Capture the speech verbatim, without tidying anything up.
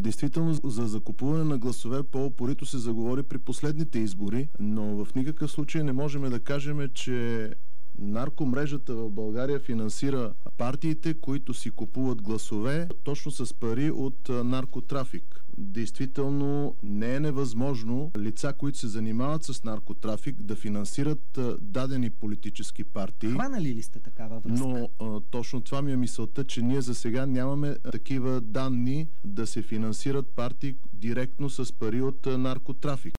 Действително за закупуване на гласове по-опорито се заговори при последните избори, но в никакъв случай не можем да кажем, че наркомрежата в България финансира партиите, които си купуват гласове точно с пари от наркотрафик. Действително не е невъзможно лица, които се занимават с наркотрафик, да финансират дадени политически партии. Хванали ли сте такава връзка? Но а, точно това ми е мисълта, че ние за сега нямаме такива данни да се финансират партии директно с пари от наркотрафик.